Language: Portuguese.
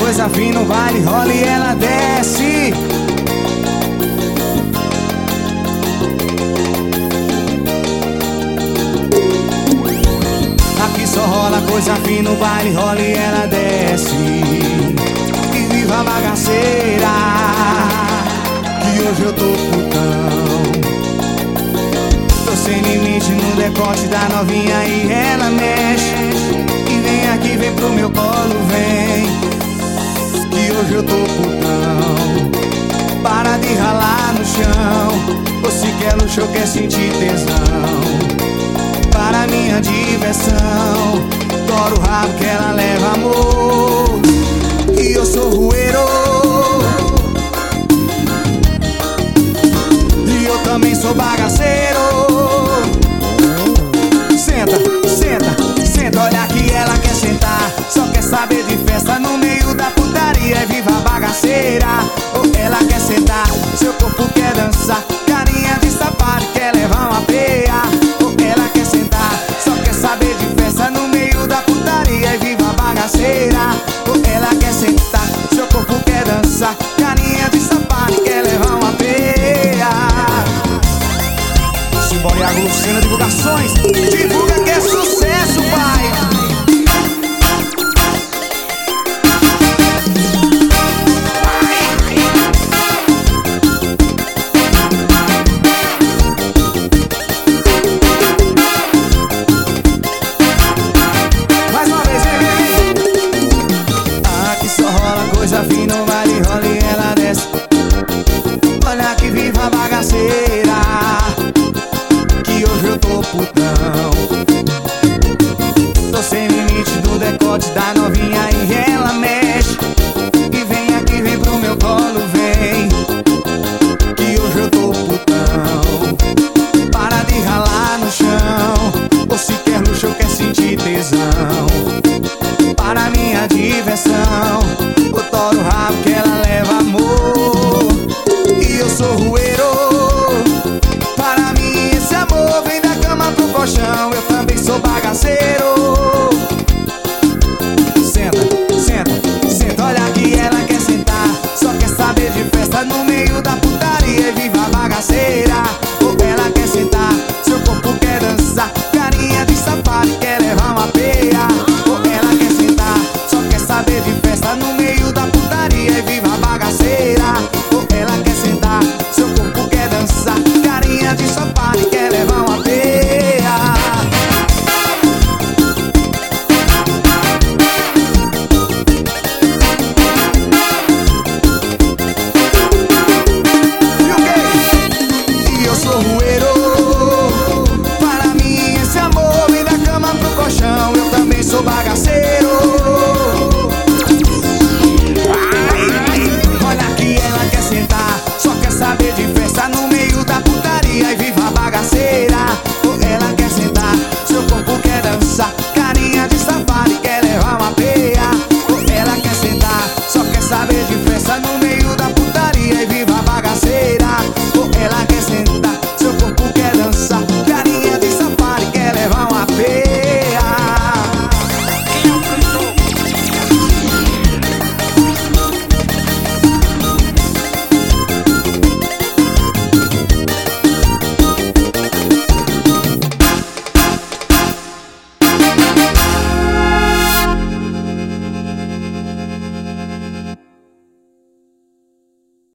coisa fina, o baile rola e ela desce. Aqui só rola coisa fina, o baile rola e ela desce. E viva a bagaceira, que hoje eu tô putão. Tô sem limite no decote da novinha e ela mexe. E vem aqui, vem pro meu colo, vem, que hoje eu tô putão. Para de ralar no chão, ou se quer luxo ou quer sentir tesão. Para minha diversão, tora o rabo que ela leva amor. E eu sou rueiro, e eu também sou bagaceiro. Senta, senta, senta, olha que ela quer sentar. Só quer saber de festa no meio da putaria. É viva a bagaceira, ou ela quer sentar. Seu corpo quer dançar, carinha de safado, quer levar uma peia. Ou ela quer sentar, só quer saber de festa no meio da putaria. É viva a bagaceira, ou ela quer sentar. Seu corpo quer dançar, carinha de safado, quer levar uma peia. Simbora e Aglucina Divulgações, divulga que é sucesso, pai.